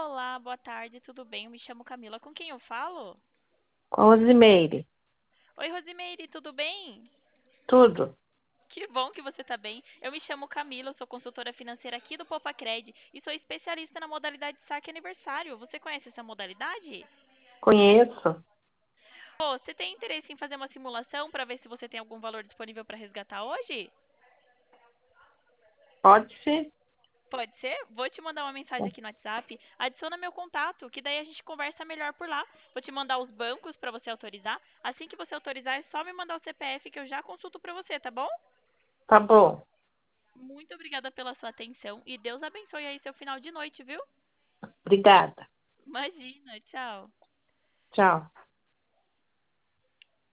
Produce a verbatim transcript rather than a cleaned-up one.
Olá, boa tarde, tudo bem? Eu me chamo Camila. Com quem eu falo? Com a Rosimeire. Oi, Rosimeire, tudo bem? Tudo. Que bom que você está bem. Eu me chamo Camila, eu sou consultora financeira aqui do Popacred e sou especialista na modalidade saque aniversário. Você conhece essa modalidade? Conheço. Pô, você tem interesse em fazer uma simulação para ver se você tem algum valor disponível para resgatar hoje? Pode ser? Pode ser? Vou te mandar uma mensagem aqui no WhatsApp. Adiciona meu contato, que daí a gente conversa melhor por lá. Vou te mandar os bancos para você autorizar. Assim que você autorizar, é só me mandar o C P F que eu já consulto para você, tá bom? Tá bom. Muito obrigada pela sua atenção e Deus abençoe aí seu final de noite, viu? Obrigada. Imagina, tchau. Tchau.